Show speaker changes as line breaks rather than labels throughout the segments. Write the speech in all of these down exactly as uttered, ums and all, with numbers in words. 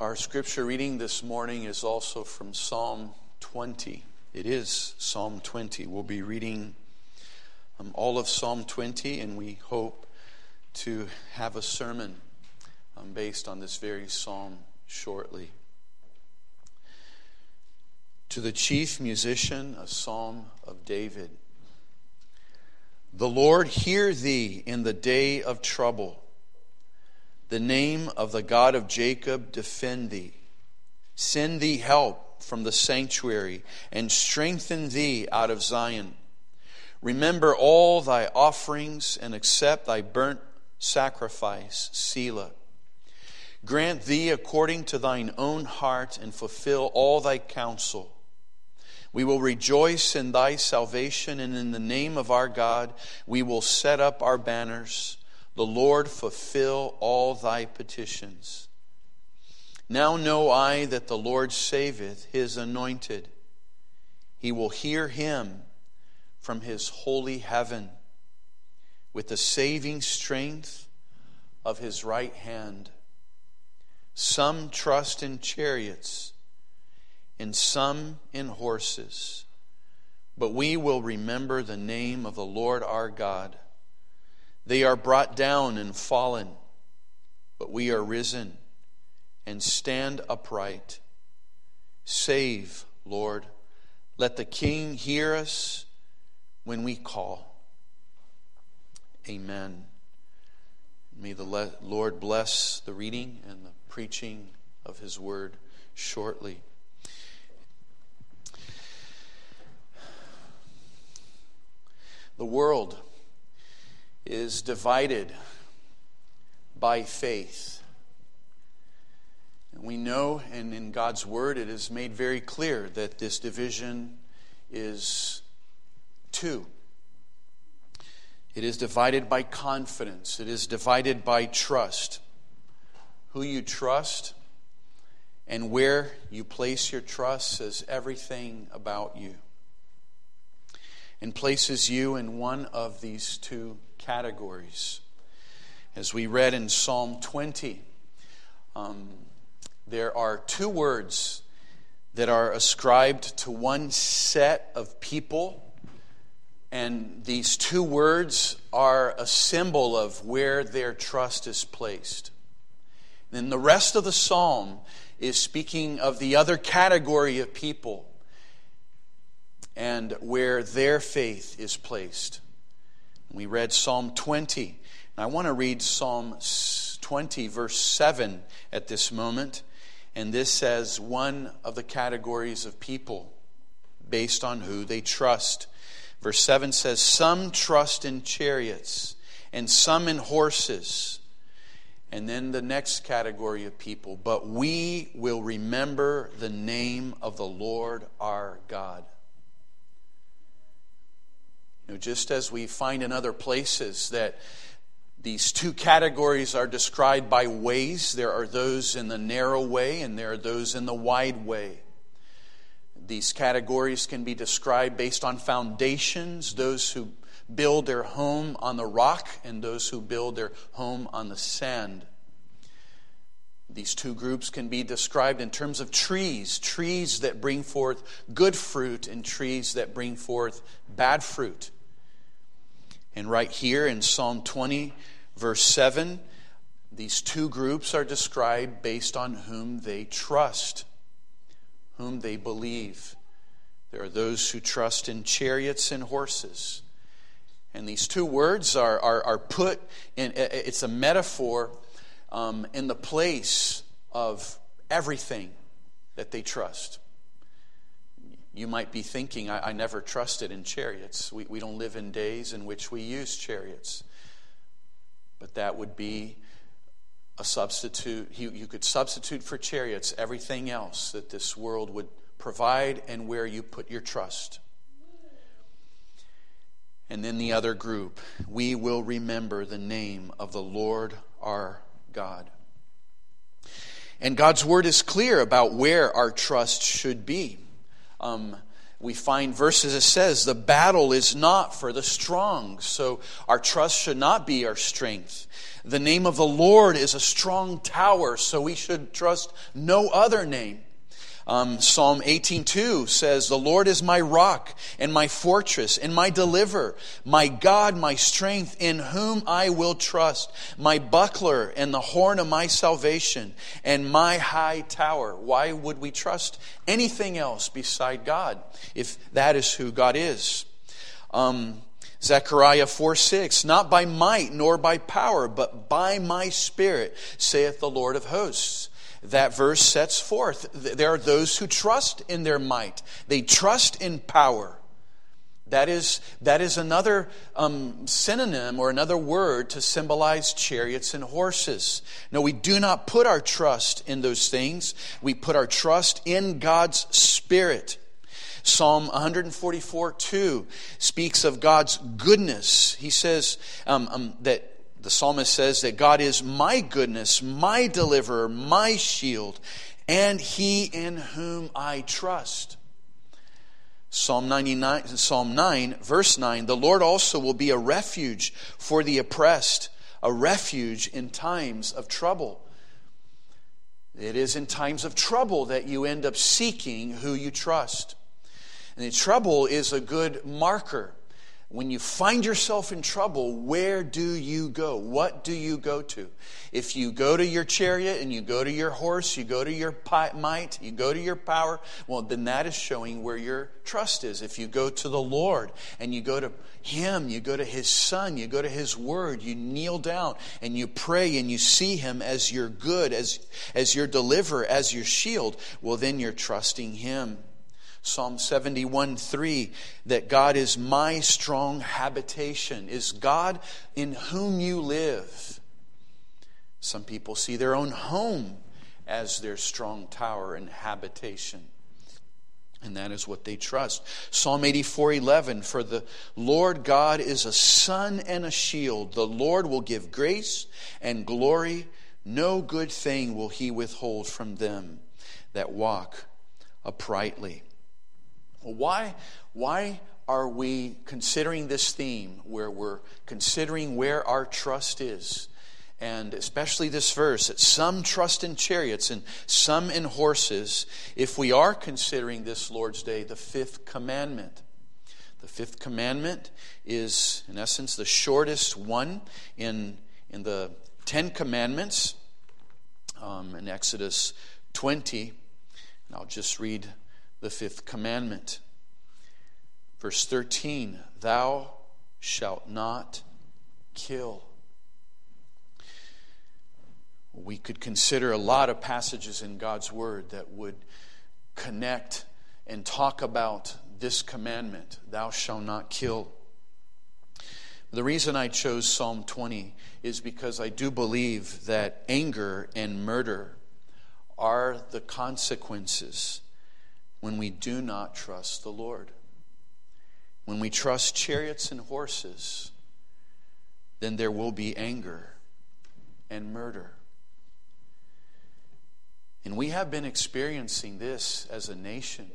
Our scripture reading this morning is also from Psalm twenty. It is Psalm twenty. We'll be reading um, all of Psalm twenty, and we hope to have a sermon um, based on this very psalm shortly. To the chief musician, a psalm of David. The Lord hear thee in the day of trouble. The name of the God of Jacob defend thee. Send thee help from the sanctuary, and strengthen thee out of Zion. Remember all thy offerings, and accept thy burnt sacrifice, Selah. Grant thee according to thine own heart, and fulfill all thy counsel. We will rejoice in thy salvation, and in the name of our God we will set up our banners. The Lord fulfill all thy petitions. Now know I that the Lord saveth his anointed. He will hear him from his holy heaven with the saving strength of his right hand. Some trust in chariots, and some in horses. But we will remember the name of the Lord our God. They are brought down and fallen, but we are risen and stand upright. Save, Lord. Let the King hear us when we call. Amen. May the Lord bless the reading and the preaching of his word shortly. The world is divided by faith. And we know, and in God's word it is made very clear that this division is two. It is divided by confidence. It is divided by trust. Who you trust and where you place your trust says everything about you, and places you in one of these two categories. As we read in Psalm twenty, um, there are two words that are ascribed to one set of people, and these two words are a symbol of where their trust is placed. Then the rest of the psalm is speaking of the other category of people and where their faith is placed. We read Psalm twenty. And I want to read Psalm twenty, verse seven at this moment. And this says one of the categories of people based on who they trust. Verse seven says, some trust in chariots and some in horses. And then the next category of people, but we will remember the name of the Lord our God. You know, just as we find in other places that these two categories are described by ways, there are those in the narrow way and there are those in the wide way. These categories can be described based on foundations, those who build their home on the rock and those who build their home on the sand. These two groups can be described in terms of trees, trees that bring forth good fruit and trees that bring forth bad fruit. And right here in Psalm twenty, verse seven, these two groups are described based on whom they trust, whom they believe. There are those who trust in chariots and horses. And these two words are, are, are put in, it's a metaphor um, in the place of everything that they trust. You might be thinking, I, I never trusted in chariots. We, we don't live in days in which we use chariots. But that would be a substitute. You, you could substitute for chariots everything else that this world would provide and where you put your trust. And then the other group, we will remember the name of the Lord our God. And God's word is clear about where our trust should be. Um, we find verses that says the battle is not for the strong. So our trust should not be our strength. The name of the Lord is a strong tower, so we should trust no other name. Um, Psalm eighteen two says, the Lord is my rock and my fortress and my deliverer, my God, my strength, in whom I will trust, my buckler and the horn of my salvation and my high tower. Why would we trust anything else beside God if that is who God is? Um, Zechariah four six, not by might nor by power, but by my Spirit, saith the Lord of hosts. That verse sets forth, there are those who trust in their might. They trust in power. That is, that is another um, synonym or another word to symbolize chariots and horses. No, we do not put our trust in those things. We put our trust in God's Spirit. Psalm one forty-four two speaks of God's goodness. He says um, um, that the psalmist says that God is my goodness, my deliverer, my shield, and he in whom I trust. Psalm ninety-nine, Psalm nine, verse nine, the Lord also will be a refuge for the oppressed, a refuge in times of trouble. It is in times of trouble that you end up seeking who you trust. And the trouble is a good marker. When you find yourself in trouble, where do you go? What do you go to? If you go to your chariot and you go to your horse, you go to your might, you go to your power, well, then that is showing where your trust is. If you go to the Lord and you go to Him, you go to His Son, you go to His Word, you kneel down and you pray and you see Him as your good, as, as your deliverer, as your shield, well, then you're trusting Him. Psalm seventy-one three, that God is my strong habitation. Is God in whom you live? Some people see their own home as their strong tower and habitation. And that is what they trust. Psalm eighty-four eleven, for the Lord God is a sun and a shield. The Lord will give grace and glory. No good thing will He withhold from them that walk uprightly. Well, why, why are we considering this theme where we're considering where our trust is? And especially this verse, that some trust in chariots and some in horses, if we are considering this Lord's Day the fifth commandment. The fifth commandment is, in essence, the shortest one in, in the Ten Commandments um, in Exodus twenty. And I'll just read the fifth commandment. Verse thirteen, thou shalt not kill. We could consider a lot of passages in God's Word that would connect and talk about this commandment, thou shalt not kill. The reason I chose Psalm twenty is because I do believe that anger and murder are the consequences when we do not trust the Lord. When we trust chariots and horses, then there will be anger and murder. And we have been experiencing this as a nation.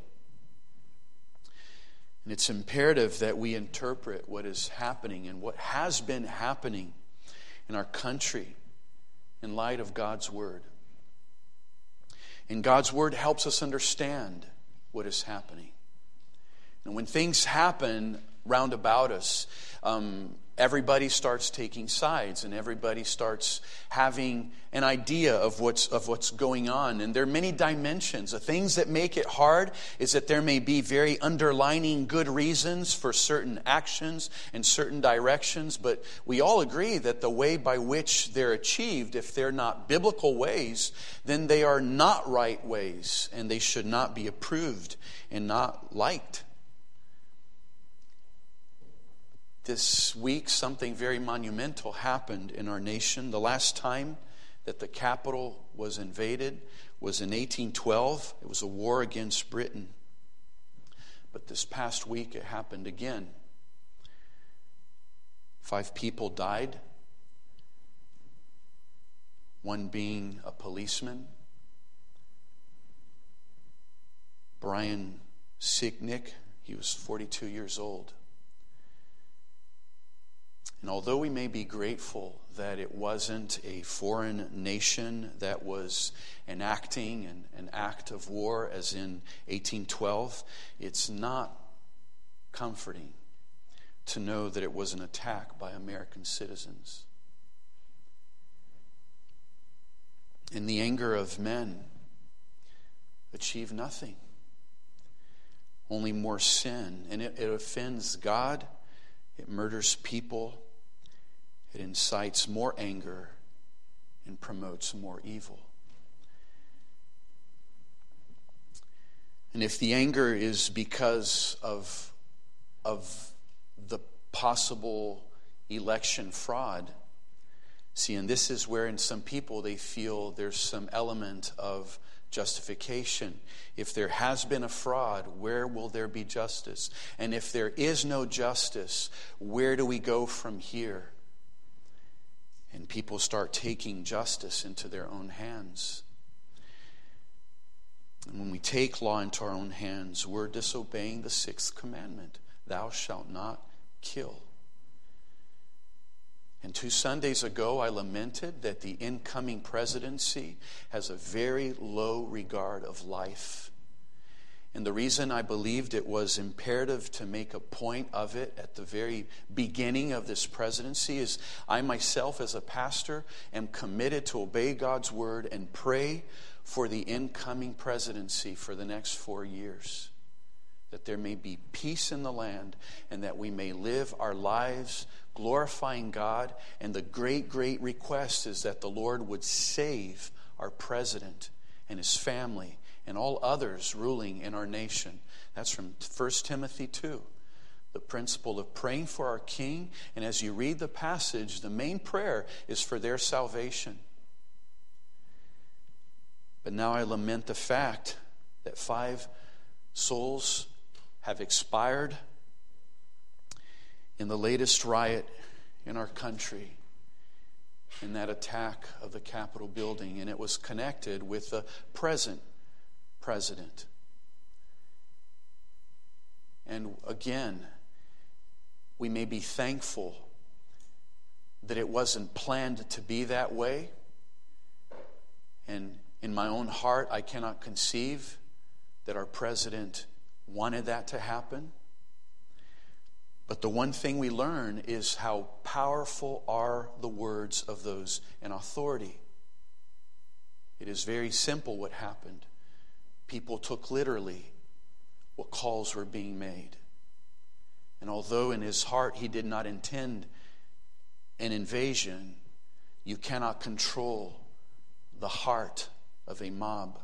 And it's imperative that we interpret what is happening and what has been happening in our country in light of God's Word. And God's Word helps us understand what is happening. And when things happen round about us, um, everybody starts taking sides and everybody starts having an idea of what's of what's going on. And there are many dimensions. The things that make it hard is that there may be very underlining good reasons for certain actions and certain directions, but we all agree that the way by which they're achieved, if they're not biblical ways, then they are not right ways and they should not be approved and not liked. This week, something very monumental happened in our nation. The last time that the capital was invaded was in eighteen twelve. It was a war against Britain. But this past week, it happened again. Five people died. One being a policeman, Brian Sicknick. He was forty-two years old. And although we may be grateful that it wasn't a foreign nation that was enacting an, an act of war as in eighteen twelve, it's not comforting to know that it was an attack by American citizens. And the anger of men achieve nothing. Only more sin. And it, it offends God. It murders people. It incites more anger and promotes more evil. And if the anger is because of, of the possible election fraud, see, and this is where in some people they feel there's some element of justification. If there has been a fraud, where will there be justice? And if there is no justice, where do we go from here? And people start taking justice into their own hands. And when we take law into our own hands, we're disobeying the sixth commandment. Thou shalt not kill. And two Sundays ago, I lamented that the incoming presidency has a very low regard of life. And the reason I believed it was imperative to make a point of it at the very beginning of this presidency is I myself, as a pastor, am committed to obey God's word and pray for the incoming presidency for the next four years. That there may be peace in the land and that we may live our lives glorifying God. And the great, great request is that the Lord would save our president and his family and all others ruling in our nation. That's from First Timothy two. The principle of praying for our king. And as you read the passage, the main prayer is for their salvation. But now I lament the fact that five souls have expired in the latest riot in our country, in that attack of the Capitol building, and it was connected with the present president. And again, we may be thankful that it wasn't planned to be that way. And in my own heart, I cannot conceive that our president wanted that to happen. But the one thing we learn is how powerful are the words of those in authority. It is very simple what happened. People took literally what calls were being made. And although in his heart he did not intend an invasion, you cannot control the heart of a mob.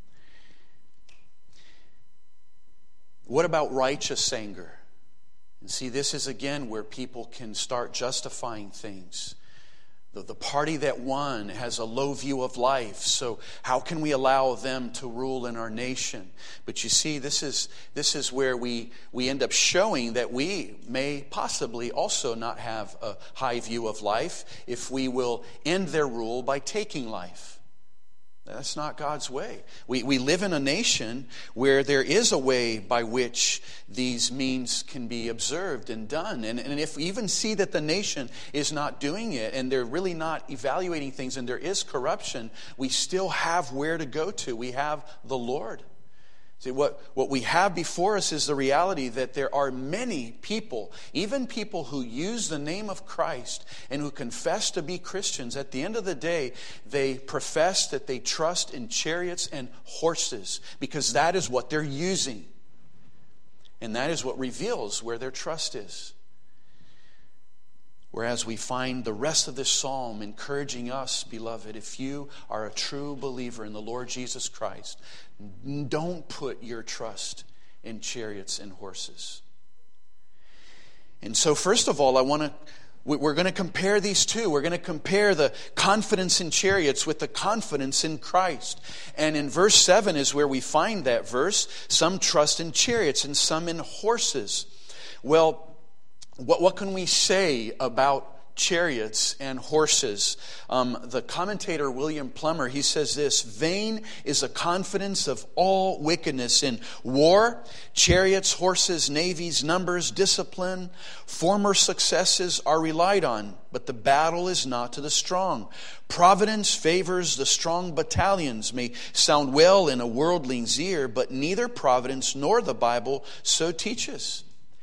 What about righteous anger? And see, this is again where people can start justifying things. The, the party that won has a low view of life, so how can we allow them to rule in our nation? But you see, this is this is where we, we end up showing that we may possibly also not have a high view of life if we will end their rule by taking life. That's not God's way. We we live in a nation where there is a way by which these means can be observed and done. And, and if we even see that the nation is not doing it and they're really not evaluating things and there is corruption, we still have where to go to. We have the Lord. See, what, what we have before us is the reality that there are many people, even people who use the name of Christ and who confess to be Christians. At the end of the day, they profess that they trust in chariots and horses because that is what they're using. And that is what reveals where their trust is. Whereas we find the rest of this psalm encouraging us, beloved, if you are a true believer in the Lord Jesus Christ, don't put your trust in chariots and horses. And so first of all, I want to, we're going to compare these two. We're going to compare the confidence in chariots with the confidence in Christ. And in verse seven is where we find that verse. Some trust in chariots and some in horses. Well, What, what can we say about chariots and horses. Um, the commentator William Plummer, he says this: vain is the confidence of all wickedness in war, chariots, horses, navies, numbers, discipline. Former successes are relied on, but the battle is not to the strong. Providence favors the strong battalions may sound well in a worldling's ear, but neither providence nor the Bible so teaches.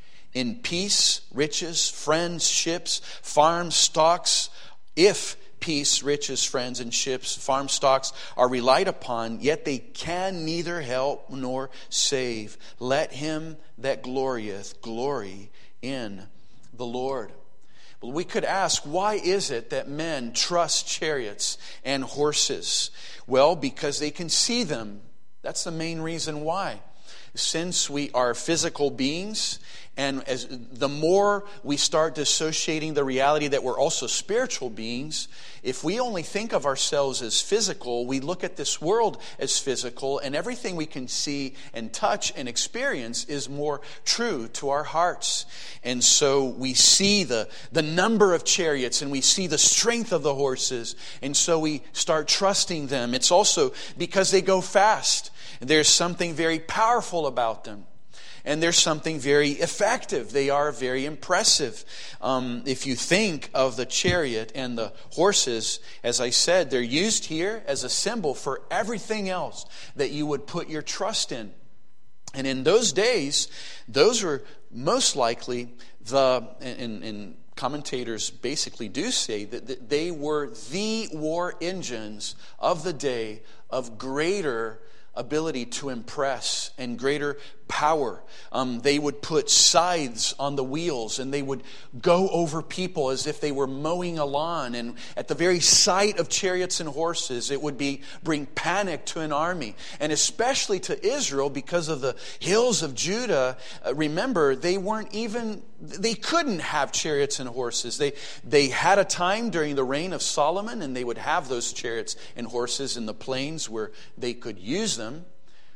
In peace, riches, friends, ships, farms, stocks, if peace, riches, friends, and ships, farm stocks are relied upon, yet they can neither help nor save. Let him that glorieth glory in the Lord. Well, we could ask, why is it that men trust chariots and horses? Well, because they can see them. That's the main reason why. Since we are physical beings, and as the more we start dissociating the reality that we're also spiritual beings, if we only think of ourselves as physical, we look at this world as physical, and everything we can see and touch and experience is more true to our hearts. And so we see the, the number of chariots, and we see the strength of the horses, and so we start trusting them. It's also because they go fast. There's something very powerful about them. And there's something very effective. They are very impressive. Um, if you think of the chariot and the horses, as I said, they're used here as a symbol for everything else that you would put your trust in. And in those days, those were most likely the, and, and commentators basically do say that they were the war engines of the day of greater ability to impress and greater power. Um, they would put scythes on the wheels, and they would go over people as if they were mowing a lawn. And at the very sight of chariots and horses, it would be bring panic to an army, and especially to Israel because of the hills of Judah. Uh, remember, they weren't even they couldn't have chariots and horses. They they had a time during the reign of Solomon, and they would have those chariots and horses in the plains where they could use them.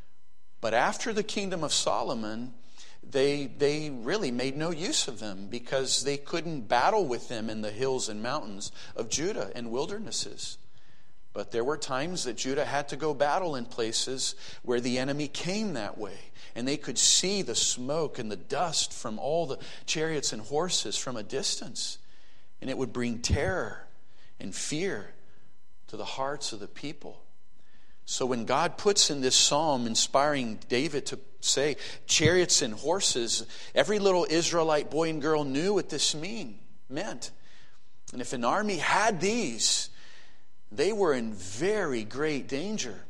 But after the kingdom of Solomon, they they really made no use of them because they couldn't battle with them in the hills and mountains of Judah and wildernesses. But there were times that Judah had to go battle in places where the enemy came that way. And they could see the smoke and the dust from all the chariots and horses from a distance. And it would bring terror and fear to the hearts of the people. So when God puts in this psalm, inspiring David to say, chariots and horses, every little Israelite boy and girl knew what this mean meant. And if an army had these, they were in very great danger.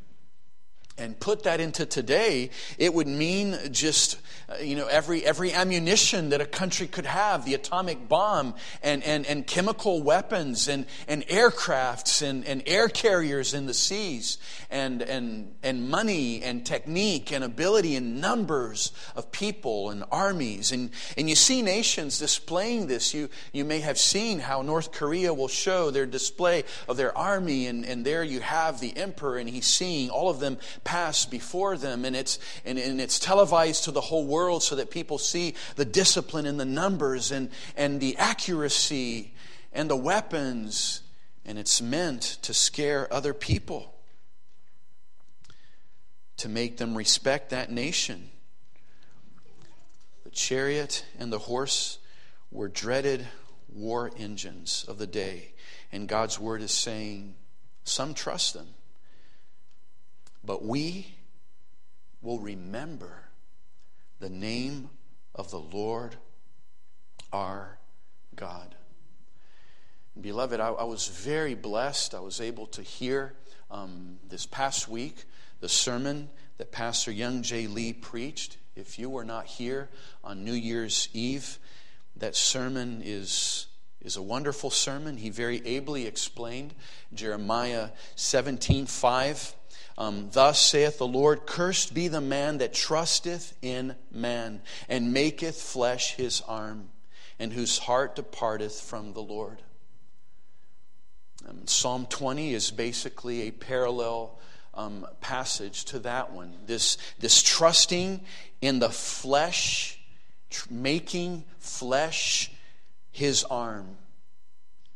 And put that into today, it would mean just, uh, you know, every every ammunition that a country could have, the atomic bomb and, and, and chemical weapons and, and aircrafts and, and air carriers in the seas and, and, and money and technique and ability and numbers of people and armies. And, and you see nations displaying this. You, you may have seen how North Korea will show their display of their army, and, and there you have the emperor, and he's seeing all of them pass before them, and it's and, and it's televised to the whole world so that people see the discipline and the numbers and, and the accuracy and the weapons, and it's meant to scare other people, to make them respect that nation. The chariot and the horse were dreaded war engines of the day, and God's word is saying some trust them. But we will remember the name of the Lord our God. Beloved, I, I was very blessed. I was able to hear um, this past week the sermon that Pastor Young J. Lee preached. If you were not here on New Year's Eve, that sermon is, is a wonderful sermon. He very ably explained Jeremiah seventeen five. Um, Thus saith the Lord, cursed be the man that trusteth in man, and maketh flesh his arm, and whose heart departeth from the Lord. Um, Psalm twenty is basically a parallel um, passage to that one. This, this trusting in the flesh, tr- making flesh his arm.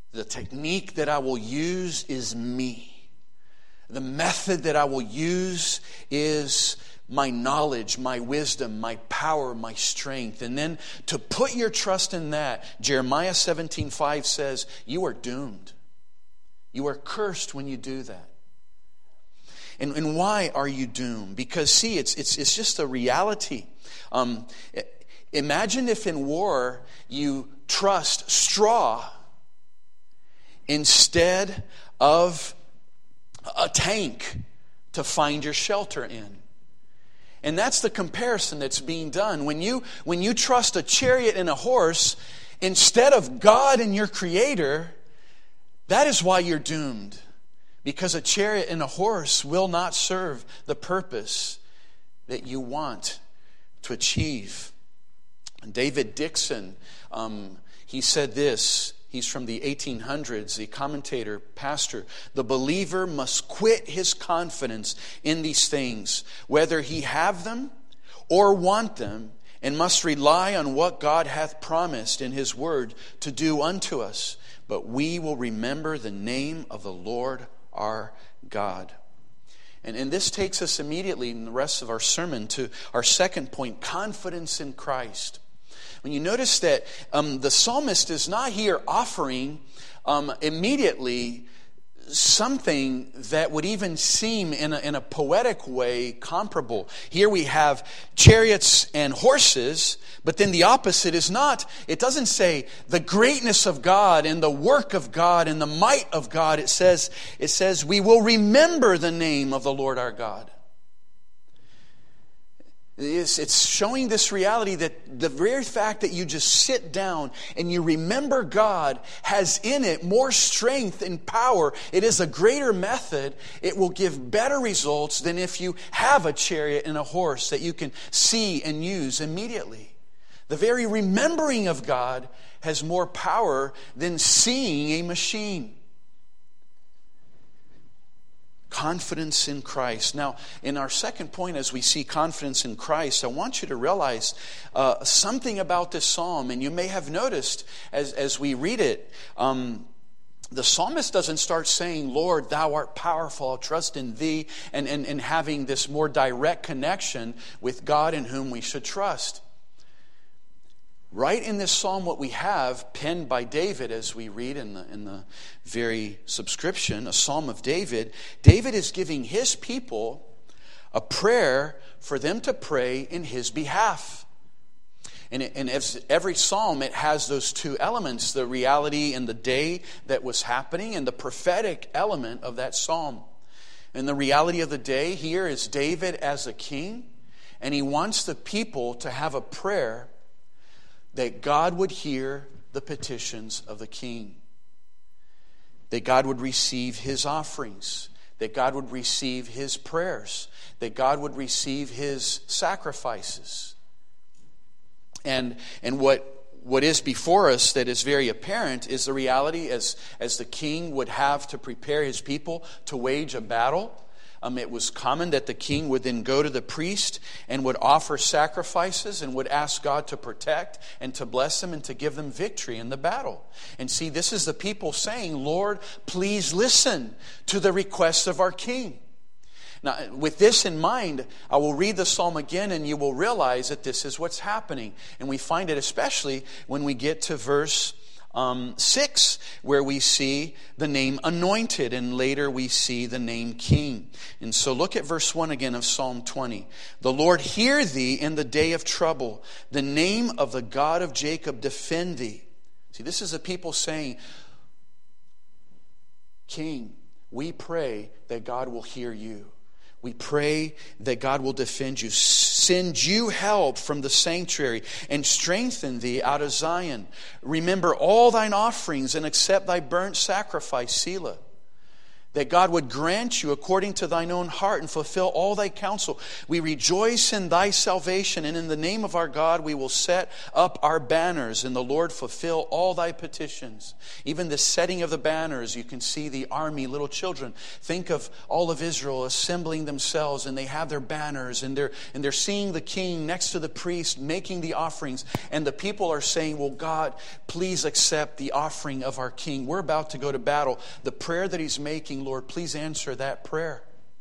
The technique that I will use is me. The method that I will use is my knowledge, my wisdom, my power, my strength. And then to put your trust in that, Jeremiah seventeen five says, you are doomed. You are cursed when you do that. And, and why are you doomed? Because see, it's it's it's just a reality. Um, imagine if in war you trust straw instead of a tank to find your shelter in. And that's the comparison that's being done. When you when you trust a chariot and a horse instead of God and your Creator, that is why you're doomed. Because a chariot and a horse will not serve the purpose that you want to achieve. David Dixon, um, he said this. He's from the eighteen hundreds, the commentator, pastor. The believer must quit his confidence in these things, whether he have them or want them, and must rely on what God hath promised in His word to do unto us. But we will remember the name of the Lord our God. And, and this takes us immediately in the rest of our sermon to our second point, confidence in Christ. When you notice that um, the psalmist is not here offering um, immediately something that would even seem in a, in a poetic way comparable. Here we have chariots and horses, but then the opposite is not. It doesn't say the greatness of God and the work of God and the might of God. It says, it says we will remember the name of the Lord our God. It's showing this reality that the very fact that you just sit down and you remember God has in it more strength and power. It is a greater method. It will give better results than if you have a chariot and a horse that you can see and use immediately. The very remembering of God has more power than seeing a machine. Confidence in Christ. Now, in our second point, as we see confidence in Christ, I want you to realize uh, something about this psalm. And you may have noticed as, as we read it, um, the psalmist doesn't start saying, Lord, thou art powerful, I'll trust in thee, and, and, and having this more direct connection with God in whom we should trust. Right in this psalm, what we have, penned by David, as we read in the, in the very subscription, a psalm of David, David is giving his people a prayer for them to pray in his behalf. And, it, and as every psalm, it has those two elements, the reality and the day that was happening and the prophetic element of that psalm. And the reality of the day here is David as a king, and he wants the people to have a prayer that God would hear the petitions of the king. That God would receive his offerings. That God would receive his prayers. That God would receive his sacrifices. And, and what, what is before us that is very apparent is the reality as, as the king would have to prepare his people to wage a battle. Um, it was common that the king would then go to the priest and would offer sacrifices and would ask God to protect and to bless them and to give them victory in the battle. And see, this is the people saying, Lord, please listen to the requests of our king. Now, with this in mind, I will read the psalm again and you will realize that this is what's happening. And we find it especially when we get to verse Um, six, where we see the name anointed, and later we see the name king. And so look at verse one again of Psalm twenty. The Lord hear thee in the day of trouble. The name of the God of Jacob defend thee. See, this is the people saying, King, we pray that God will hear you. We pray that God will defend you. Send you help from the sanctuary and strengthen thee out of Zion. Remember all thine offerings and accept thy burnt sacrifice, Selah. that God would grant you according to thine own heart and fulfill all thy counsel. We rejoice in thy salvation, and in the name of our God we will set up our banners, and the Lord fulfill all thy petitions. Even the setting of the banners, you can see the army, little children. Think of all of Israel assembling themselves, and they have their banners, and they're, and they're seeing the king next to the priest making the offerings, and the people are saying, well, God, please accept the offering of our king. We're about to go to battle. The prayer that he's making, Lord, please answer that prayer.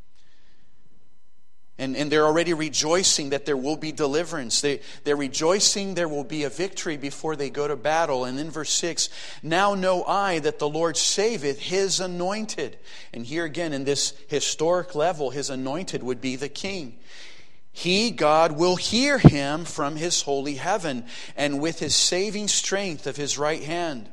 And, and they're already rejoicing that there will be deliverance. They, they're rejoicing there will be a victory before they go to battle. And in verse six, now know I that the Lord saveth his anointed. And here again, in this historic level, his anointed would be the king. He, God, will hear him from his holy heaven, and with his saving strength of his right hand.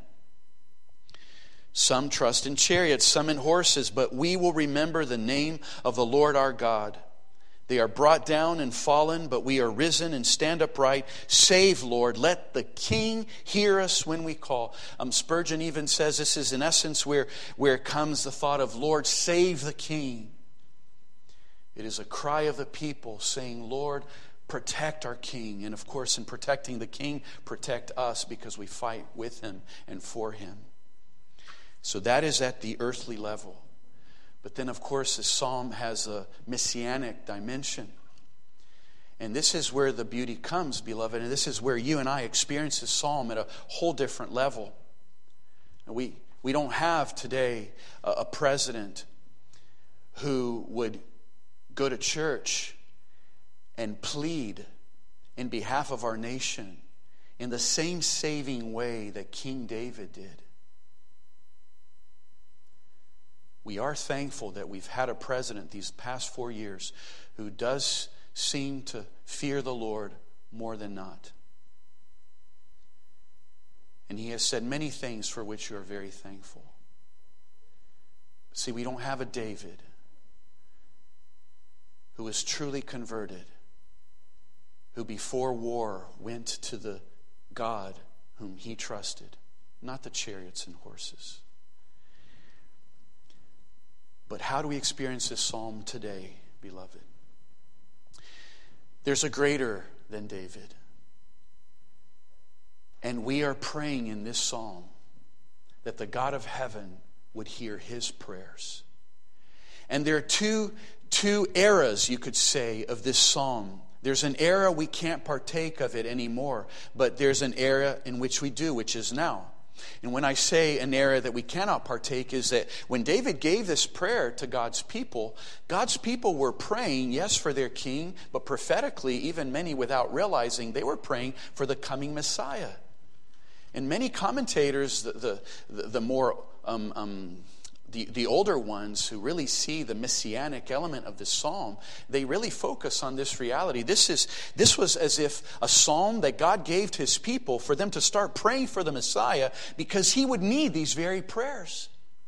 Some trust in chariots, some in horses, but we will remember the name of the Lord our God. They are brought down and fallen, but we are risen and stand upright. Save, Lord. Let the King hear us when we call. Um, Spurgeon even says this is in essence where, where comes the thought of, Lord, save the King. It is a cry of the people saying, Lord, protect our King. And of course, in protecting the King, protect us because we fight with him and for him. So that is at the earthly level. But then, of course, this psalm has a messianic dimension. And this is where the beauty comes, beloved. And this is where you and I experience this psalm at a whole different level. We, we don't have today a, a president who would go to church and plead in behalf of our nation in the same saving way that King David did. We are thankful that we've had a president these past four years who does seem to fear the Lord more than not. And he has said many things for which you are very thankful. See, we don't have a David who was truly converted, who before war went to the God whom he trusted, not the chariots and horses. But how do we experience this psalm today, beloved? There's a greater than David. And we are praying in this psalm that the God of heaven would hear his prayers. And there are two, two eras, you could say, of this psalm. There's an era we can't partake of it anymore, but there's an era in which we do, which is now. And when I say an era that we cannot partake, is that when David gave this prayer to God's people, God's people were praying, yes, for their king, but prophetically, even many without realizing, they were praying for the coming Messiah. And many commentators, the the, the more um, um, the, the older ones who really see the messianic element of this psalm, they really focus on this reality. This is this was as if a psalm that God gave to his people for them to start praying for the Messiah because he would need these very prayers.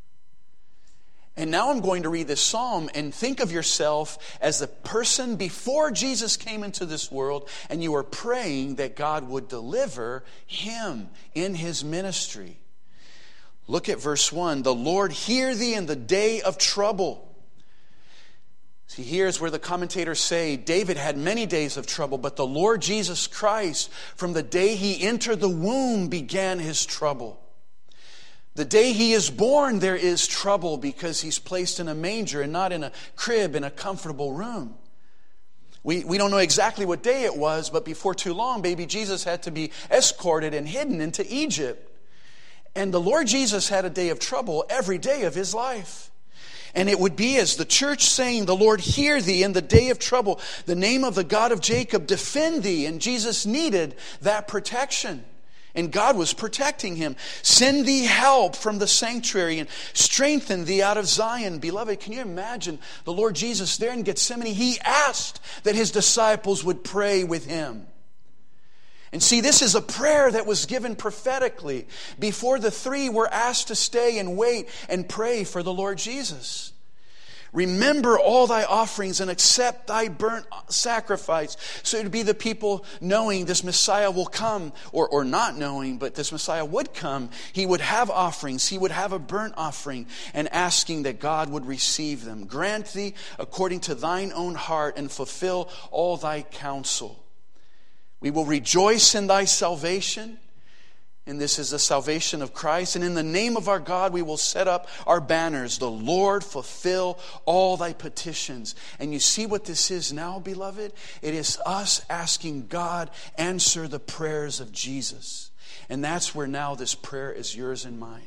And now I'm going to read this psalm and think of yourself as the person before Jesus came into this world, and you are praying that God would deliver him in his ministry. Look at verse one. The Lord hear thee in the day of trouble. See, here's where the commentators say David had many days of trouble, but the Lord Jesus Christ, from the day he entered the womb, began his trouble. The day he is born, there is trouble because he's placed in a manger and not in a crib in a comfortable room. We, we don't know exactly what day it was, but before too long, baby Jesus had to be escorted and hidden into Egypt. And the Lord Jesus had a day of trouble every day of his life. And it would be as the church saying, the Lord hear thee in the day of trouble. The name of the God of Jacob defend thee. And Jesus needed that protection. And God was protecting him. Send thee help from the sanctuary and strengthen thee out of Zion. Beloved, can you imagine the Lord Jesus there in Gethsemane? He asked that his disciples would pray with him. And see, this is a prayer that was given prophetically before the three were asked to stay and wait and pray for the Lord Jesus. Remember all thy offerings and accept thy burnt sacrifice. So it would be the people knowing this Messiah will come, or, or not knowing, but this Messiah would come. He would have offerings. He would have a burnt offering, and asking that God would receive them. Grant thee according to thine own heart, and fulfill all thy counsel. We will rejoice in thy salvation. And this is the salvation of Christ. And in the name of our God, we will set up our banners. The Lord fulfill all thy petitions. And you see what this is now, beloved? It is us asking God, answer the prayers of Jesus. And that's where now this prayer is yours and mine.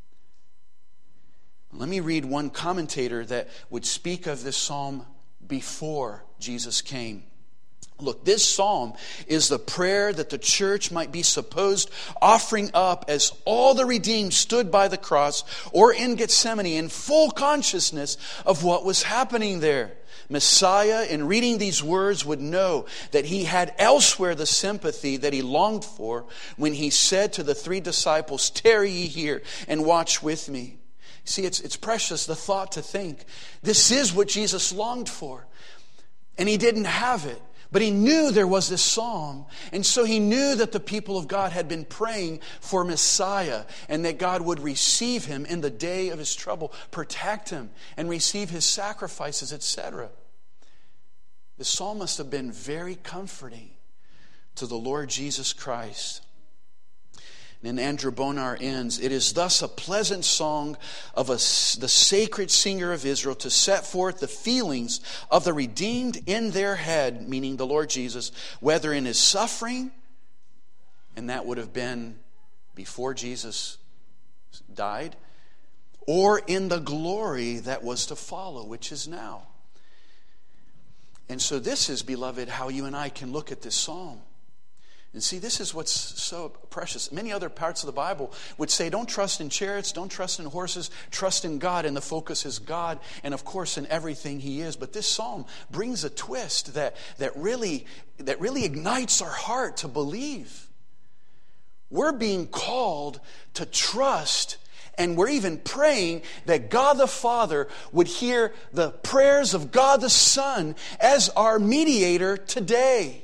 Let me read one commentator that would speak of this psalm before Jesus came. Look, this psalm is the prayer that the church might be supposed offering up as all the redeemed stood by the cross or in Gethsemane in full consciousness of what was happening there. Messiah, in reading these words, would know that he had elsewhere the sympathy that he longed for when he said to the three disciples, "Tarry ye here and watch with me." See, it's, it's precious, the thought to think. This is what Jesus longed for. And he didn't have it. But he knew there was this psalm, and so he knew that the people of God had been praying for Messiah, and that God would receive him in the day of his trouble, protect him, and receive his sacrifices, et cetera. The psalm must have been very comforting to the Lord Jesus Christ. And Andrew Bonar ends, "It is thus a pleasant song of a, the sacred singer of Israel to set forth the feelings of the redeemed in their head," meaning the Lord Jesus, "whether in his suffering," and that would have been before Jesus died, "or in the glory that was to follow," which is now. And so this is, beloved, how you and I can look at this psalm. And see, this is what's so precious. Many other parts of the Bible would say, don't trust in chariots, don't trust in horses, trust in God, and the focus is God, and of course in everything he is. But this psalm brings a twist that, that, really, that really ignites our heart to believe. We're being called to trust, and we're even praying that God the Father would hear the prayers of God the Son as our mediator today.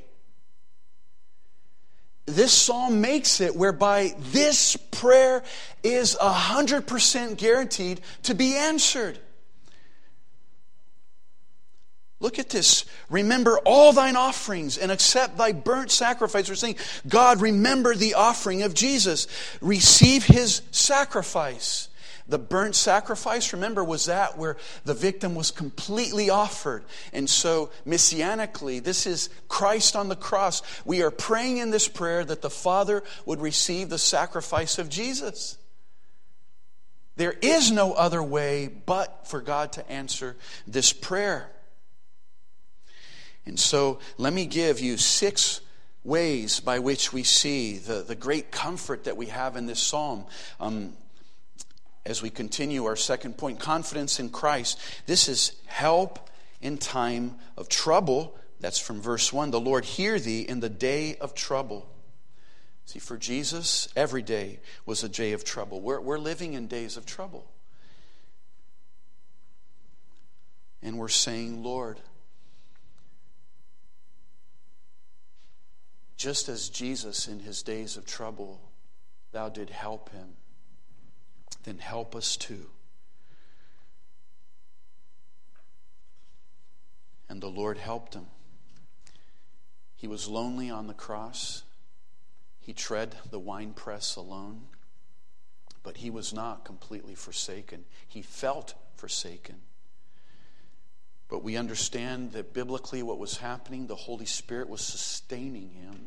This psalm makes it whereby this prayer is one hundred percent guaranteed to be answered. Look at this. "Remember all thine offerings and accept thy burnt sacrifice." We're saying, God, remember the offering of Jesus. Receive his sacrifice. The burnt sacrifice, remember, was that where the victim was completely offered. And so, messianically, this is Christ on the cross. We are praying in this prayer that the Father would receive the sacrifice of Jesus. There is no other way but for God to answer this prayer. And so, let me give you six ways by which we see the, the great comfort that we have in this psalm. Um, As we continue our second point, confidence in Christ. This is help in time of trouble. That's from verse one. "The Lord hear thee in the day of trouble." See, for Jesus, every day was a day of trouble. We're, we're living in days of trouble. And we're saying, Lord, just as Jesus in his days of trouble, thou did help him, then help us too. And the Lord helped him. He was lonely on the cross. He tread the winepress alone. But he was not completely forsaken. He felt forsaken. But we understand that biblically what was happening, the Holy Spirit was sustaining him.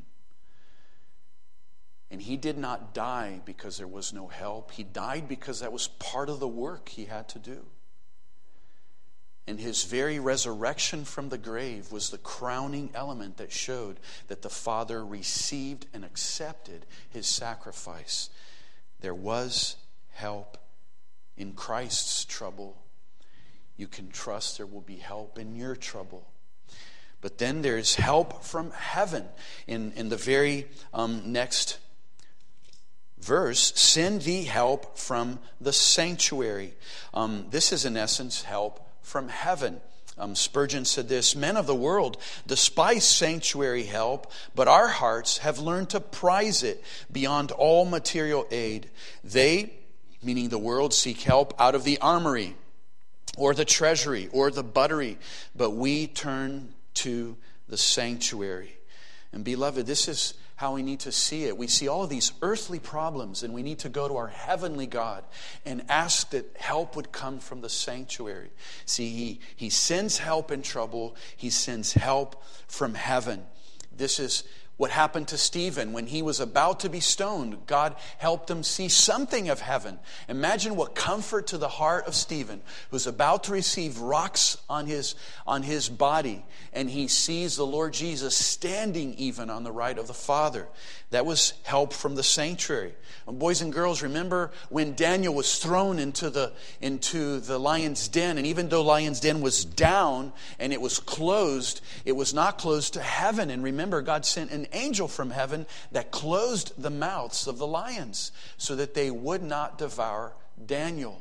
And he did not die because there was no help. He died because that was part of the work he had to do. And his very resurrection from the grave was the crowning element that showed that the Father received and accepted his sacrifice. There was help in Christ's trouble. You can trust there will be help in your trouble. But then there's help from heaven. In, in the very um, next verse, "Send thee help from the sanctuary." Um, this is in essence help from heaven. Um, Spurgeon said this, men of the world despise sanctuary help, but our hearts have learned to prize it beyond all material aid. They, meaning the world, seek help out of the armory or the treasury or the buttery, but we turn to the sanctuary. And beloved, this is how we need to see it. We see all of these earthly problems, and we need to go to our heavenly God and ask that help would come from the sanctuary. See, he, he sends help in trouble. He sends help from heaven. This is what happened to Stephen when he was about to be stoned. God helped him see something of heaven. Imagine what comfort to the heart of Stephen, who's about to receive rocks on his, on his body, and he sees the Lord Jesus standing even on the right of the Father. That was help from the sanctuary. And boys and girls, remember when Daniel was thrown into the, into the lion's den, and even though lion's den was down and it was closed, it was not closed to heaven. And remember, God sent an angel from heaven that closed the mouths of the lions so that they would not devour Daniel.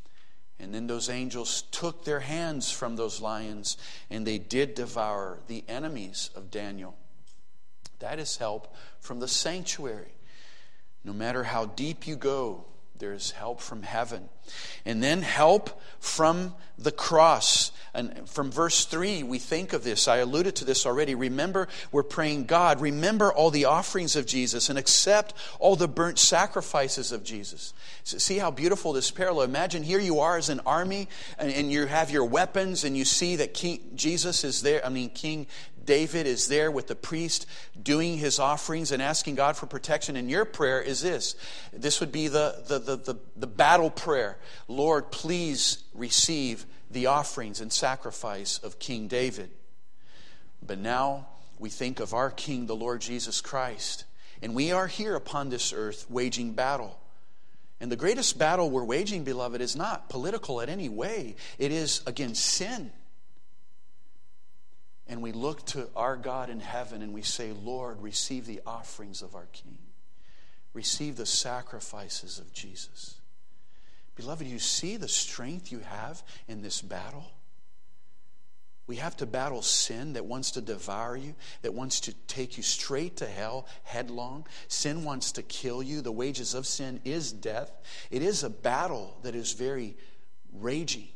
And then those angels took their hands from those lions, and they did devour the enemies of Daniel. That is help from the sanctuary. No matter how deep you go, there's help from heaven. And then help from the cross. And from verse three, we think of this. I alluded to this already. Remember, we're praying, God, remember all the offerings of Jesus and accept all the burnt sacrifices of Jesus. So see how beautiful this parallel. Imagine here you are as an army, and, and you have your weapons, and you see that King Jesus is there. I mean, King David is there with the priest doing his offerings and asking God for protection. And your prayer is this. This would be the, the, the, the, the battle prayer. Lord, please receive the offerings and sacrifice of King David. But now we think of our King, the Lord Jesus Christ. And we are here upon this earth waging battle. And the greatest battle we're waging, beloved, is not political in any way. It is against sin. And we look to our God in heaven and we say, Lord, receive the offerings of our King. Receive the sacrifices of Jesus. Beloved, you see the strength you have in this battle? We have to battle sin that wants to devour you, that wants to take you straight to hell, headlong. Sin wants to kill you. The wages of sin is death. It is a battle that is very raging.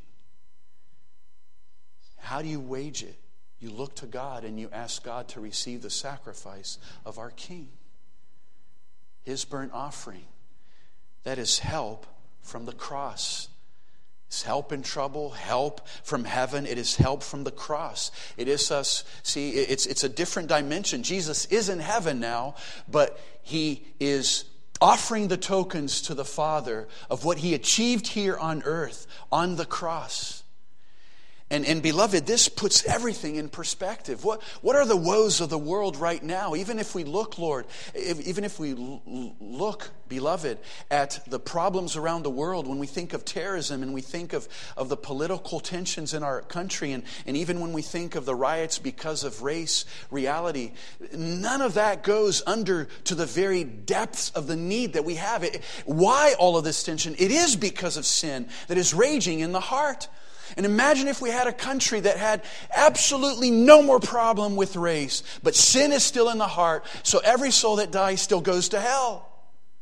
How do you wage it? You look to God and you ask God to receive the sacrifice of our King. His burnt offering. That is help from the cross. It's help in trouble, help from heaven. It is help from the cross. It is us, see, it's, it's a different dimension. Jesus is in heaven now, but he is offering the tokens to the Father of what he achieved here on earth, on the cross. And, and beloved, this puts everything in perspective. What, what are the woes of the world right now? Even if we look, Lord, if, even if we l- look, beloved, at the problems around the world, when we think of terrorism and we think of, of the political tensions in our country, and, and even when we think of the riots because of race reality, none of that goes under to the very depths of the need that we have. It, why all of this tension? It is because of sin that is raging in the heart. And imagine if we had a country that had absolutely no more problem with race, but sin is still in the heart, so every soul that dies still goes to hell.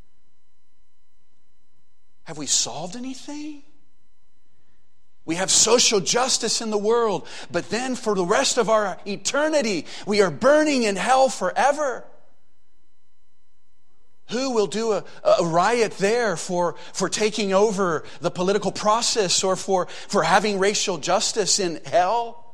Have we solved anything? We have social justice in the world, but then for the rest of our eternity, we are burning in hell forever. Who will do a, a riot there for, for taking over the political process or for, for having racial justice in hell?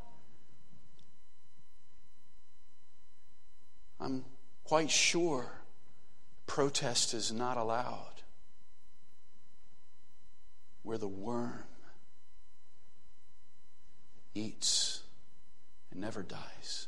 I'm quite sure protest is not allowed where the worm eats and never dies.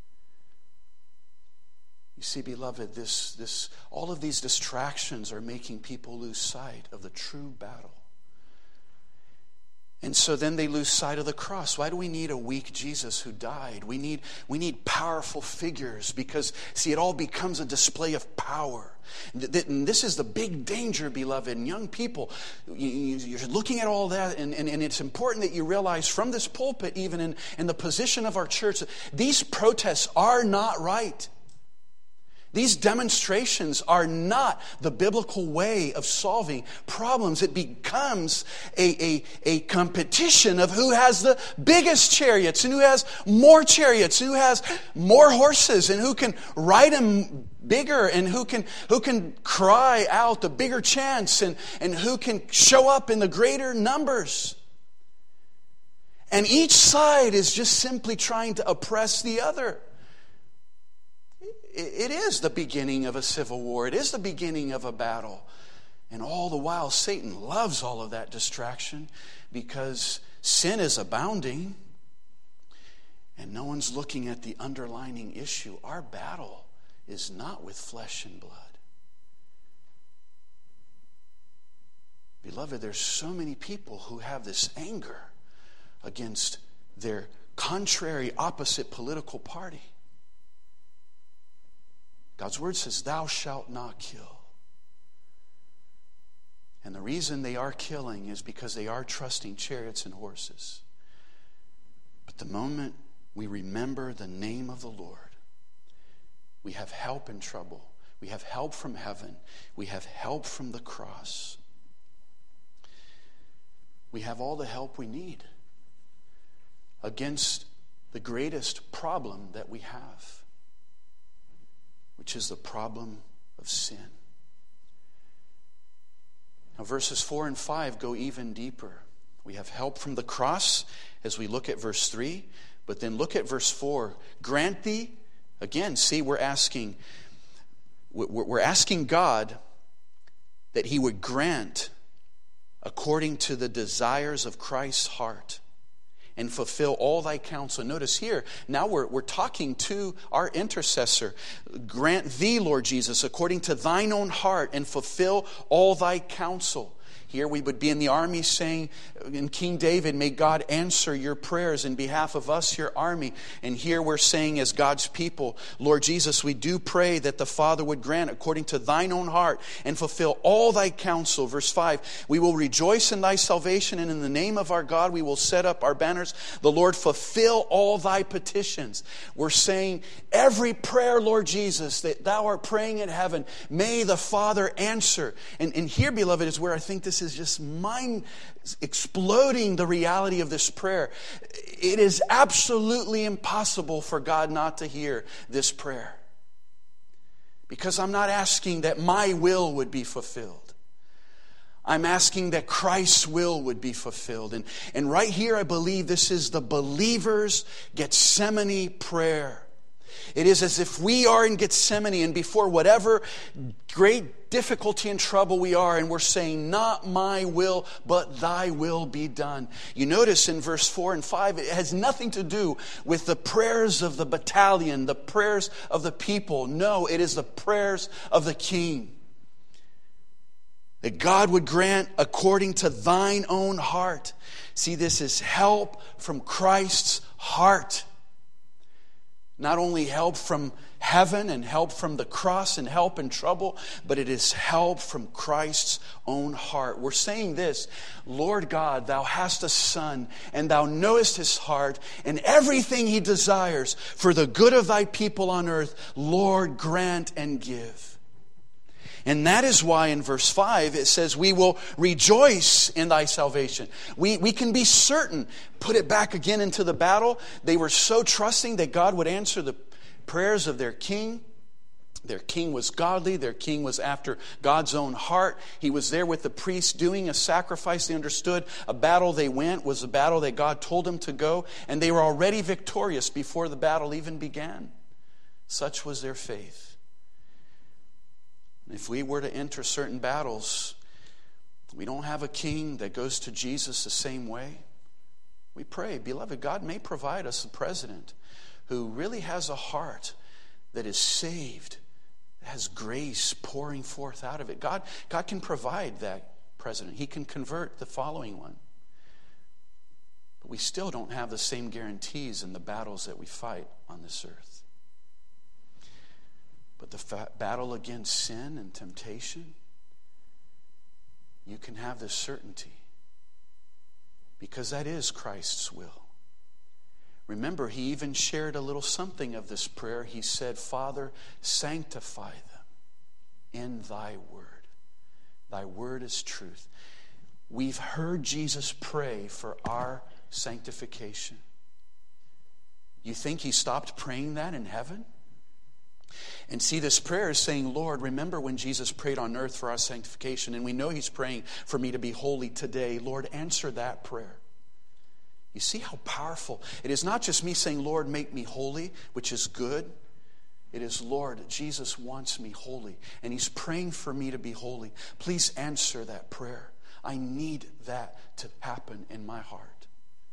You see, beloved, this, this, all of these distractions are making people lose sight of the true battle. And so then they lose sight of the cross. Why do we need a weak Jesus who died? We need, we need powerful figures because, see, it all becomes a display of power. And this is the big danger, beloved. And young people, you're looking at all that, and, and, and it's important that you realize from this pulpit, even in, in the position of our church, these protests are not right. These demonstrations are not the biblical way of solving problems. It becomes a, a, a competition of who has the biggest chariots and who has more chariots, who has more horses and who can ride them bigger and who can who can cry out the bigger chants and, and who can show up in the greater numbers. And each side is just simply trying to oppress the other. It is the beginning of a civil war. It is the beginning of a battle. And all the while, Satan loves all of that distraction because sin is abounding and no one's looking at the underlying issue. Our battle is not with flesh and blood. Beloved, there's so many people who have this anger against their contrary, opposite political party. God's word says, thou shalt not kill. And the reason they are killing is because they are trusting chariots and horses. But the moment we remember the name of the Lord, we have help in trouble. We have help from heaven. We have help from the cross. We have all the help we need against the greatest problem that we have, which is the problem of sin. Now, verses four and five go even deeper. We have help from the cross as we look at verse three, but then look at verse four. Grant thee, again, see, we're asking, we're asking God that he would grant according to the desires of Christ's heart and fulfill all thy counsel. Notice here, now we're, we're talking to our intercessor. Grant thee, Lord Jesus, according to thine own heart, and fulfill all thy counsel. Here we would be in the army saying, in King David, may God answer your prayers in behalf of us, your army. And here we're saying as God's people, Lord Jesus, we do pray that the Father would grant according to thine own heart and fulfill all thy counsel. Verse five, we will rejoice in thy salvation, and in the name of our God we will set up our banners. The Lord fulfill all thy petitions. We're saying every prayer, Lord Jesus, that thou art praying in heaven, may the Father answer. And, and here, beloved, is where I think this is is just mind exploding the reality of this prayer. It is absolutely impossible for God not to hear this prayer. Because I'm not asking that my will would be fulfilled. I'm asking that Christ's will would be fulfilled. And, and right here, I believe this is the believer's Gethsemane prayer. It is as if we are in Gethsemane and before whatever great difficulty and trouble we are, and we're saying, not my will, but thy will be done. You notice in verse four and five, it has nothing to do with the prayers of the battalion, the prayers of the people. No, it is the prayers of the King. That God would grant according to thine own heart. See, this is help from Christ's heart. Not only help from heaven and help from the cross and help in trouble, but it is help from Christ's own heart. We're saying this, Lord God, thou hast a son, and thou knowest his heart, and everything he desires for the good of thy people on earth, Lord, grant and give. And that is why in verse five it says, we will rejoice in thy salvation. We, we can be certain. Put it back again into the battle. They were so trusting that God would answer the prayers of their king. Their king was godly. Their king was after God's own heart. He was there with the priests doing a sacrifice. They understood a battle they went was a battle that God told them to go. And they were already victorious before the battle even began. Such was their faith. If we were to enter certain battles, we don't have a king that goes to Jesus the same way. We pray, beloved, God may provide us a president who really has a heart that is saved, that has grace pouring forth out of it. God, God can provide that president. He can convert the following one. But we still don't have the same guarantees in the battles that we fight on this earth. But the fa- battle against sin and temptation, you can have this certainty, because that is Christ's will. Remember, he even shared a little something of this prayer. He said, Father, sanctify them in thy word. Thy word is truth. We've heard Jesus pray for our sanctification. You think he stopped praying that in heaven? And see, this prayer is saying, Lord, remember when Jesus prayed on earth for our sanctification, and we know he's praying for me to be holy today. Lord, answer that prayer. You see how powerful. It is not just me saying, Lord, make me holy, which is good. It is, Lord, Jesus wants me holy, and he's praying for me to be holy. Please answer that prayer. I need that to happen in my heart.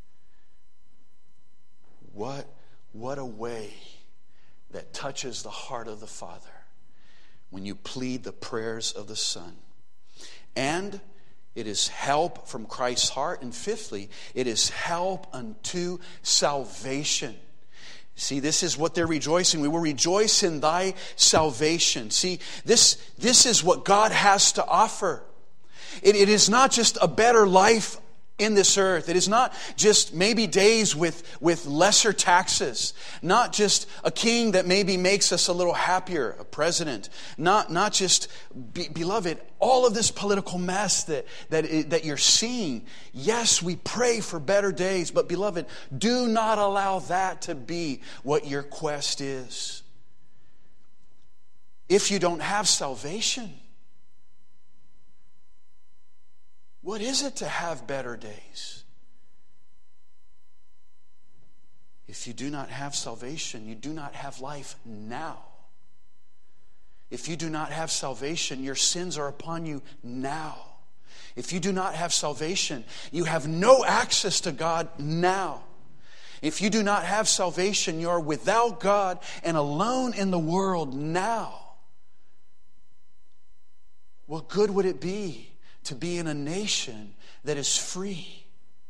What, what a way that touches the heart of the Father when you plead the prayers of the Son. And it is help from Christ's heart. And fifthly, it is help unto salvation. See, this is what they're rejoicing. We will rejoice in thy salvation. See, this, this is what God has to offer. It, it is not just a better life in this earth. It is not just maybe days with, with lesser taxes. Not just a king that maybe makes us a little happier, a president. Not, not just, be, beloved, all of this political mess that, that, that you're seeing. Yes, we pray for better days. But beloved, do not allow that to be what your quest is. If you don't have salvation, what is it to have better days? If you do not have salvation, you do not have life now. If you do not have salvation, your sins are upon you now. If you do not have salvation, you have no access to God now. If you do not have salvation, you are without God and alone in the world now. What good would it be to be in a nation that is free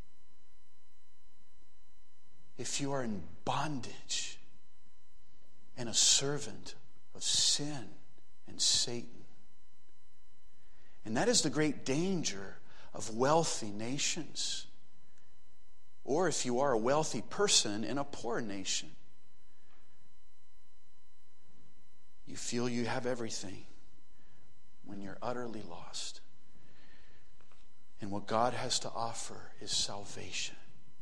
if you are in bondage and a servant of sin and Satan? And that is the great danger of wealthy nations. Or if you are a wealthy person in a poor nation, you feel you have everything when you're utterly lost. And what God has to offer is salvation.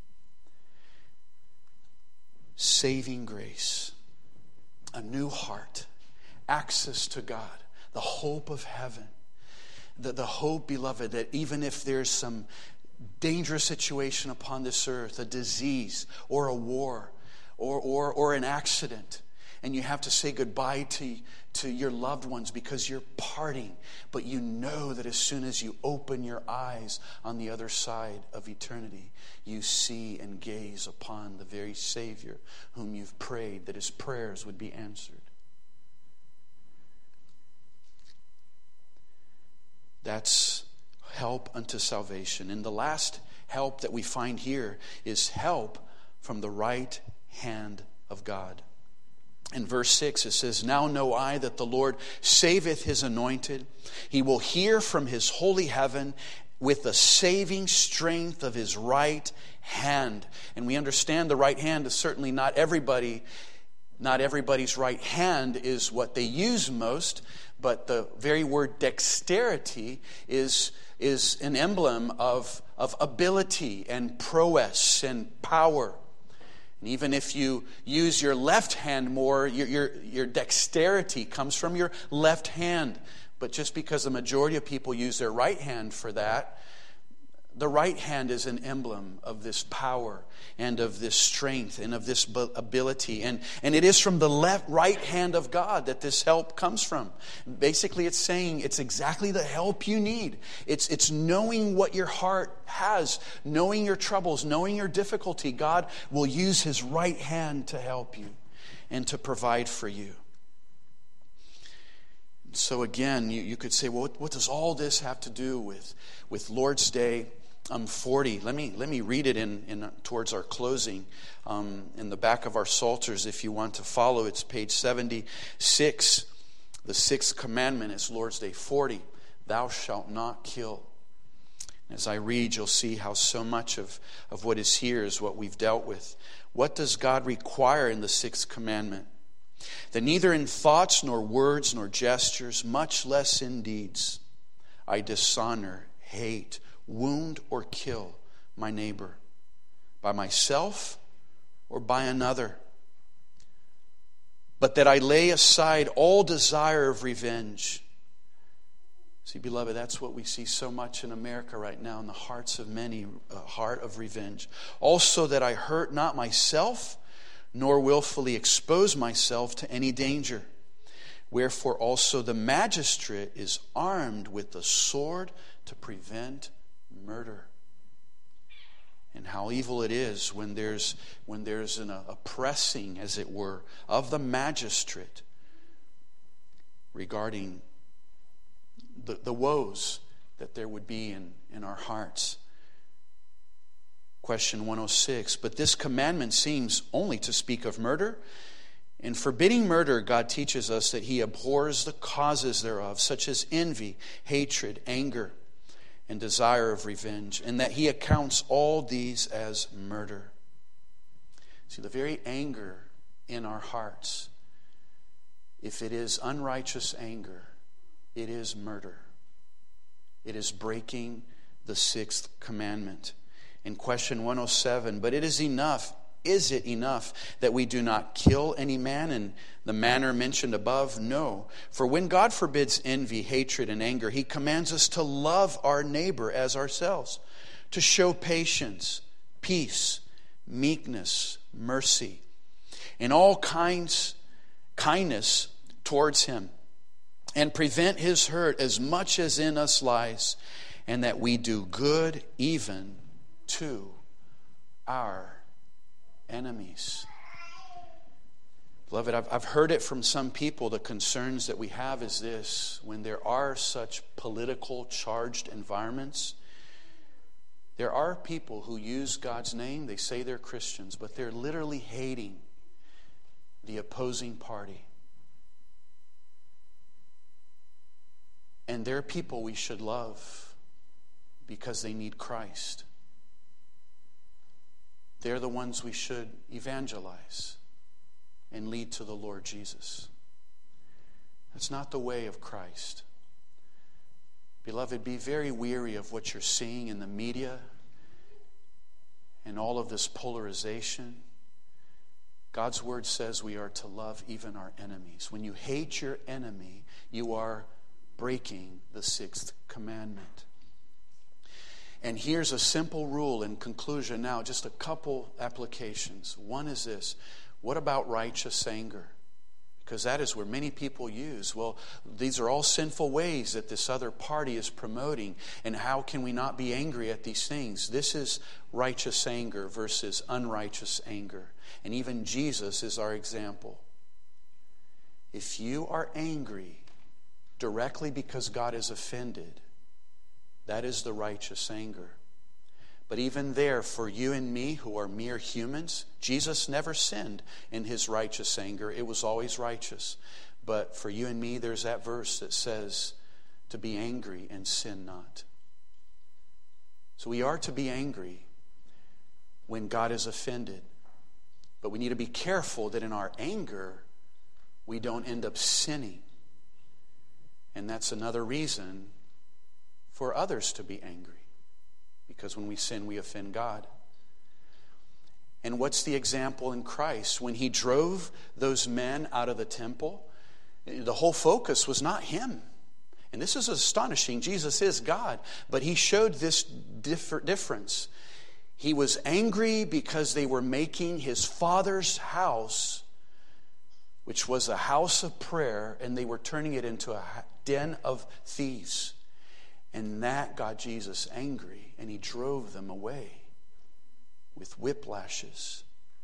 Saving grace, a new heart, access to God, the hope of heaven. The, the hope, beloved, that even if there's some dangerous situation upon this earth, a disease or a war or, or, or an accident, and you have to say goodbye to, to your loved ones because you're parting. But you know that as soon as you open your eyes on the other side of eternity, you see and gaze upon the very Savior whom you've prayed that his prayers would be answered. That's help unto salvation. And the last help that we find here is help from the right hand of God. In verse six it says, Now know I that the Lord saveth his anointed. He will hear from his holy heaven with the saving strength of his right hand. And we understand the right hand is certainly not everybody, not everybody's right hand is what they use most, but the very word dexterity is, is an emblem of, of ability and prowess and power. And even if you use your left hand more, your, your, your dexterity comes from your left hand. But just because the majority of people use their right hand for that, the right hand is an emblem of this power and of this strength and of this ability. And, and it is from the left, right hand of God that this help comes from. Basically, it's saying it's exactly the help you need. It's, it's knowing what your heart has, knowing your troubles, knowing your difficulty. God will use his right hand to help you and to provide for you. So again, you, you could say, well, what, what does all this have to do with, with Lord's Day um, forty. Let me let me read it in, in towards our closing. Um, in the back of our psalters, if you want to follow, it's page seventy-six. The sixth commandment is Lord's Day forty. Thou shalt not kill. As I read, you'll see how so much of, of what is here is what we've dealt with. What does God require in the sixth commandment? That neither in thoughts nor words nor gestures, much less in deeds, I dishonor, hate, wound, or kill my neighbor, by myself or by another. But that I lay aside all desire of revenge. See, beloved, that's what we see so much in America right now, in the hearts of many, a heart of revenge. Also that I hurt not myself, nor willfully expose myself to any danger. Wherefore also the magistrate is armed with the sword to prevent murder. And how evil it is when there's when there's an oppressing, as it were, of the magistrate regarding the, the woes that there would be in, in our hearts. Question one oh six, but this commandment seems only to speak of murder. In forbidding murder, God teaches us that he abhors the causes thereof, such as envy, hatred, anger, and desire of revenge, and that he accounts all these as murder. See, the very anger in our hearts, if it is unrighteous anger, it is murder. It is breaking the sixth commandment. In question one oh seven, but it is enough, is it enough that we do not kill any man in the manner mentioned above? No. For when God forbids envy, hatred, and anger, he commands us to love our neighbor as ourselves, to show patience, peace, meekness, mercy, and all kinds kindness towards him, and prevent his hurt as much as in us lies, and that we do good even to our enemies. Beloved, I've, I've heard it from some people. The concerns that we have is this: when there are such political charged environments, there are people who use God's name. They say they're Christians, but they're literally hating the opposing party. And they're people we should love because they need Christ. They're the ones we should evangelize and lead to the Lord Jesus. That's not the way of Christ. Beloved, be very weary of what you're seeing in the media and all of this polarization. God's word says we are to love even our enemies. When you hate your enemy, you are breaking the sixth commandment. And here's a simple rule in conclusion now, just a couple applications. One is this: what about righteous anger? Because that is where many people use, well, these are all sinful ways that this other party is promoting, and how can we not be angry at these things? This is righteous anger versus unrighteous anger. And even Jesus is our example. If you are angry directly because God is offended, that is the righteous anger. But even there, for you and me who are mere humans, Jesus never sinned in his righteous anger. It was always righteous. But for you and me, there's that verse that says to be angry and sin not. So we are to be angry when God is offended. But we need to be careful that in our anger, we don't end up sinning. And that's another reason for others to be angry. Because when we sin, we offend God. And what's the example in Christ? When he drove those men out of the temple, the whole focus was not him. And this is astonishing. Jesus is God. But he showed this differ- difference. He was angry because they were making his Father's house, which was a house of prayer, and they were turning it into a den of thieves. And that got Jesus angry, and he drove them away with whiplashes.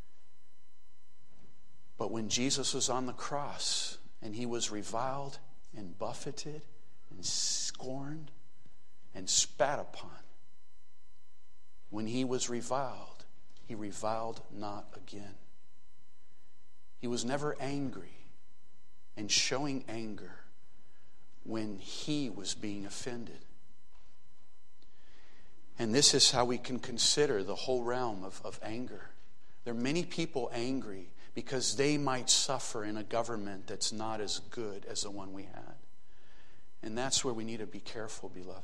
But when Jesus was on the cross, and he was reviled and buffeted and scorned and spat upon, when he was reviled, he reviled not again. He was never angry and showing anger when he was being offended. And this is how we can consider the whole realm of, of anger. There are many people angry because they might suffer in a government that's not as good as the one we had. And that's where we need to be careful, beloved.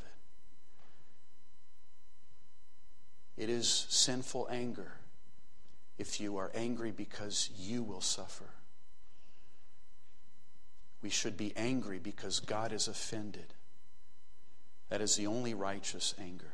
It is sinful anger if you are angry because you will suffer. We should be angry because God is offended. That is the only righteous anger.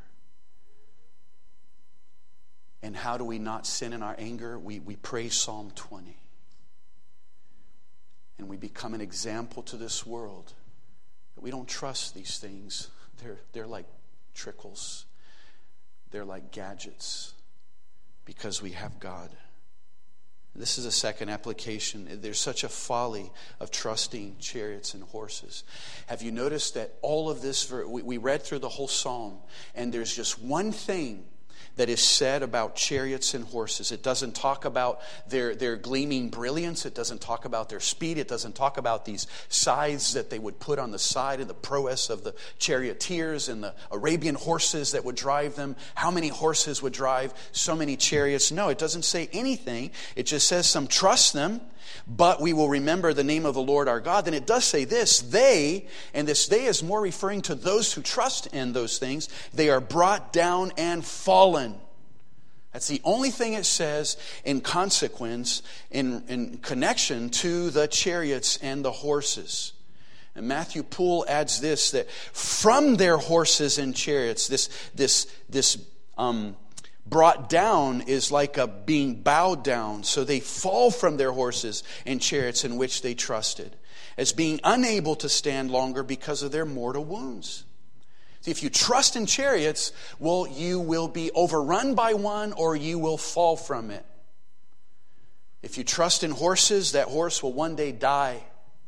And how do we not sin in our anger? We, we pray Psalm twenty. And we become an example to this world that we don't trust these things. They're, they're like trickles. They're like gadgets because we have God. This is a second application. There's such a folly of trusting chariots and horses. Have you noticed that all of this, we read through the whole psalm, and there's just one thing that is said about chariots and horses. It doesn't talk about their, their gleaming brilliance. It doesn't talk about their speed. It doesn't talk about these scythes that they would put on the side and the prowess of the charioteers and the Arabian horses that would drive them. How many horses would drive so many chariots? No, it doesn't say anything. It just says some trust them, but we will remember the name of the Lord our God. Then it does say this, they, and this they is more referring to those who trust in those things, they are brought down and fallen. That's the only thing it says in consequence, in, in connection to the chariots and the horses. And Matthew Poole adds this, that from their horses and chariots, this, this, this um, brought down is like a being bowed down. So they fall from their horses and chariots in which they trusted, as being unable to stand longer because of their mortal wounds. See, if you trust in chariots, well, you will be overrun by one or you will fall from it. If you trust in horses, that horse will one day die.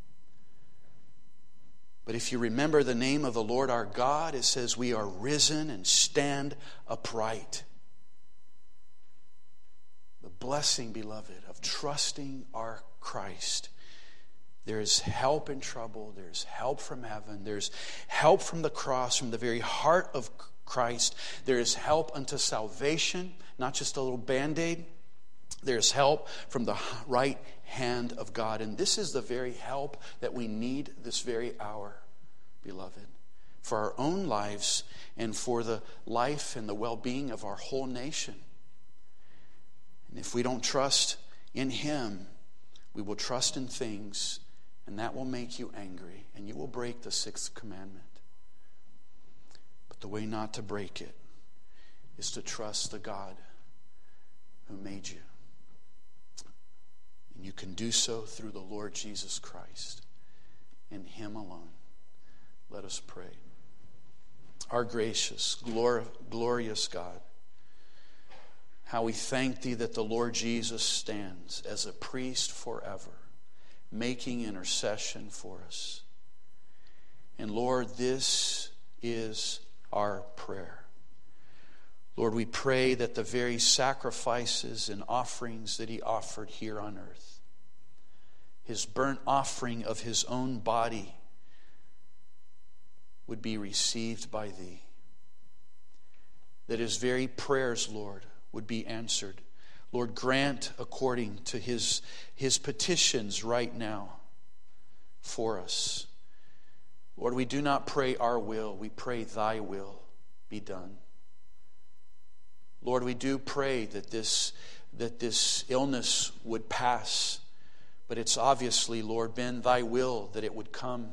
But if you remember the name of the Lord our God, it says we are risen and stand upright. The blessing, beloved, of trusting our Christ. There is help in trouble. There's help from heaven. There's help from the cross, from the very heart of Christ. There is help unto salvation, not just a little Band-Aid. There's help from the right hand of God. And this is the very help that we need this very hour, beloved, for our own lives and for the life and the well-being of our whole nation. And if we don't trust in Him, we will trust in things, and that will make you angry, and you will break the sixth commandment. But the way not to break it is to trust the God who made you. And you can do so through the Lord Jesus Christ, and Him alone. Let us pray. Our gracious, glor- glorious God, how we thank Thee that the Lord Jesus stands as a priest forever, making intercession for us. And Lord, this is our prayer. Lord, we pray that the very sacrifices and offerings that He offered here on earth, His burnt offering of His own body, would be received by Thee. That His very prayers, Lord, would be answered. Lord, grant according to his, his petitions right now for us. Lord, we do not pray our will. We pray Thy will be done. Lord, we do pray that this, that this illness would pass. But it's obviously, Lord, been Thy will that it would come.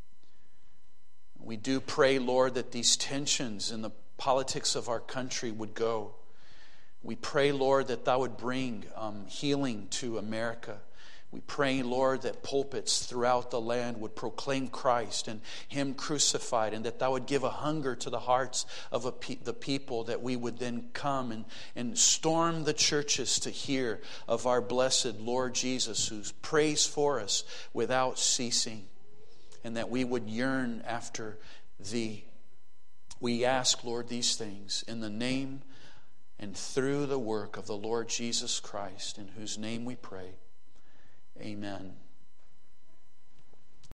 We do pray, Lord, that these tensions in the politics of our country would go. We pray, Lord, that Thou would bring um, healing to America. We pray, Lord, that pulpits throughout the land would proclaim Christ and Him crucified, and that Thou would give a hunger to the hearts of a pe- the people, that we would then come and, and storm the churches to hear of our blessed Lord Jesus, who prays for us without ceasing, and that we would yearn after Thee. We ask, Lord, these things in the name and through the work of the Lord Jesus Christ, in whose name we pray. Amen.